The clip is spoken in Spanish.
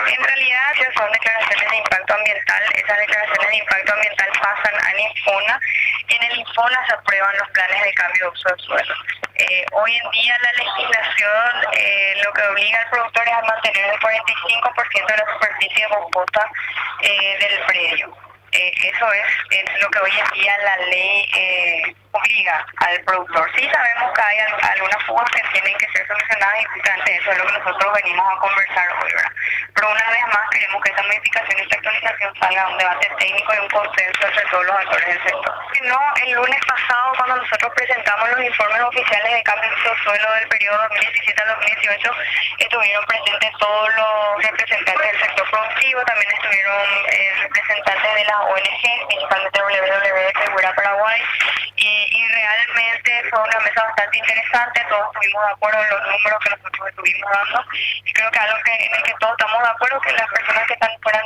En realidad, si son declaraciones de impacto ambiental, esas declaraciones de impacto ambiental pasan al INFONA y en el INFONA se aprueban los planes de cambio de uso del suelo. Hoy en día la legislación lo que obliga al productor es a mantener el 45% de la superficie boscosa del predio. Eso es lo que hoy en día la ley obliga al productor. Sí sabemos que hay algunas fugas que tienen que ser solucionadas y justamente eso es lo que nosotros venimos a conversar hoy, ¿verdad? Pero una vez más queremos que esta modificación y esta actualización salga a un debate técnico y un consenso entre todos los actores del sector. Si no, el lunes pasado cuando nosotros presentamos los informes oficiales de cambio de suelo del periodo 2017 al 2018, estuvieron presentes todos los representantes del sector productivo, también estuvieron representantes de las ONG, principalmente WWF de Segura Paraguay, y realmente fue una mesa bastante interesante, todos estuvimos de acuerdo en los números que nosotros estuvimos dando, y creo que algo en el que todos estamos de acuerdo, que las personas que están fuera